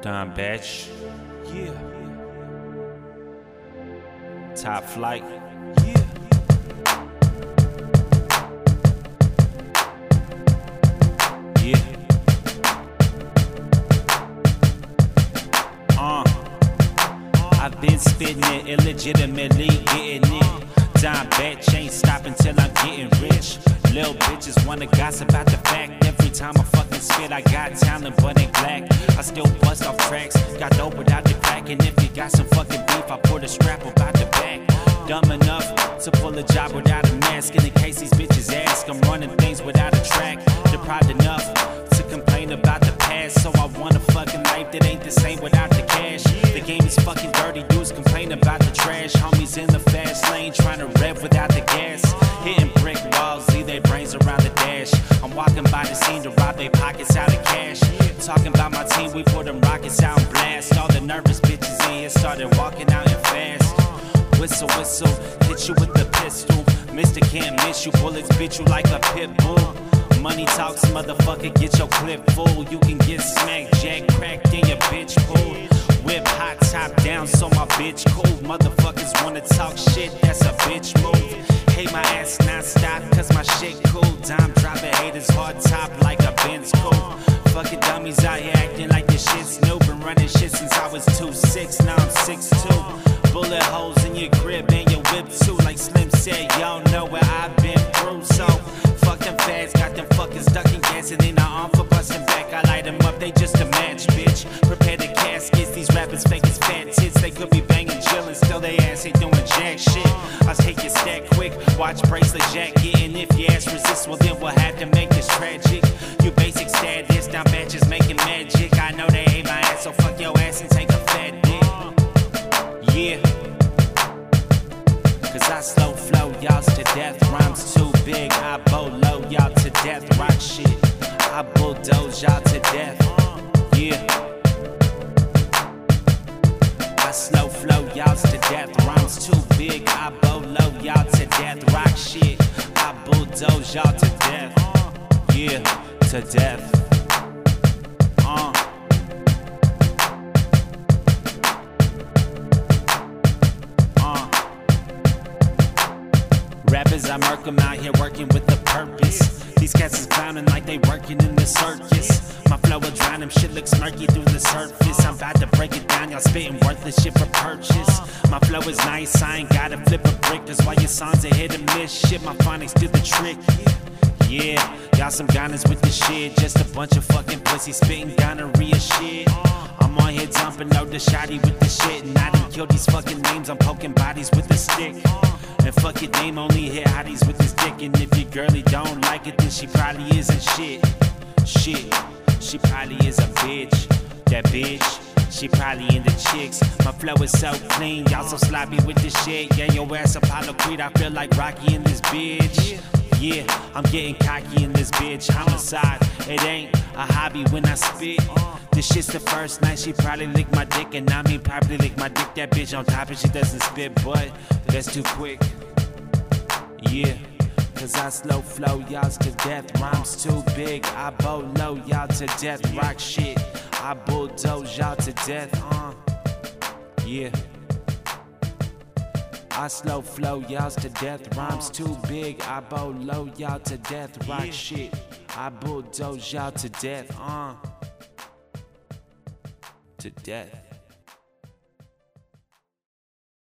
Don Batch. Yeah. Top Flight. Yeah. Yeah. I've been spitting it illegitimately, getting it. Don Batch ain't stopping till I'm getting rich. Little bitches wanna gossip about the fact. Every time I fucking spit, I got talent, but ain't black. I still bust off tracks, got dope without the crack. And if you got some fucking beef, I put a strap about the back. Dumb enough to pull a job without a mask. And in case these bitches ask, I'm running things without a track. Deprived enough to complain about the past. So I want a fucking life that ain't the same without the cash. The game is fucking dirty, dudes complain about the trash. Homies in the fast lane trying to rev without the gas. Hitting brick walls, leave their brains around the dash. I'm walking by the scene to rob their pockets out of cash. Talking about my team, we put them rockets out and blast. All the nervous bitches in here started walking out and fast. Whistle, whistle, hit you with the pistol. Mister can't miss you, bullets beat you like a pit bull. Money talks, motherfucker, get your clip full. You can get smacked, jack cracked, in your bitch pulled. Whip hot top down, so my bitch cool. Motherfuckers wanna talk shit, that's a bitch move. Hate my ass not stop, cause my shit cool. Dime dropping haters hard top like a Benz cool. Fucking dummies out here acting like this shit's new. Been running shit since I was 2'6", now I'm 6'2". Bullet holes in your grip and your whip too. Like Slim said, y'all know where I've been through. So fuck them fads, got them fuckers ducking gas. And in our arm for busting back, I light them up, they just a match, bitch. Prepare the caskets, these rappers fake as fat tits. They could be banging, chillin', still they ass ain't doing jack shit. I'll take your stack quick, watch bracelet jacket. And if your ass resist, well then we'll have to make this tragic. You basic status, now batches making magic. I know they hate my ass, so fuck your ass and take a fat dick. Yeah. Cause I slow flow y'all to death. Rhymes too big, I bolo y'all to death. Rock shit, I bulldoze y'all to death. Yeah. I slow flow y'all to death. Rhymes too big, I bolo y'all to death. Rock shit, I bulldoze y'all to death. Yeah, to death. Rappers, I murk them out here working with a purpose. These cats is clowning like they working in the circus. My flow will drown them, shit looks murky through the surface. I'm about to break it down, y'all spitting worthless shit for purchase. My flow is nice, I ain't gotta flip a brick. That's why your songs are hit and miss. Shit, my phonics do the trick. Yeah, y'all some goners with the shit. Just a bunch of fucking pussy spitting gonorrhea shit. I'm on here dumping out the shotty with the shit. And I didn't kill these fucking names, I'm poking bodies with the stick. And fuck your name, only hit hotties with this dick. And if your girlie don't like it, then she probably isn't shit. Shit, she probably is a bitch. That bitch, she probably into chicks. My flow is so clean, y'all so sloppy with this shit. Yeah, your ass Apollo Creed, I feel like Rocky in this bitch. Yeah, I'm getting cocky in this bitch. Homicide, it ain't a hobby when I spit. This shit's the first night she probably licked my dick. And I mean probably lick my dick. That bitch on top and she doesn't spit, but that's too quick. Yeah, cause I slow flow y'all to death. Rhymes too big, I bolo y'all to death. Rock shit, I bulldoze y'all to death. Yeah, I slow flow y'all to death. Rhymes too big, I bolo y'all to death. Rock shit, I bulldoze y'all to death. To death.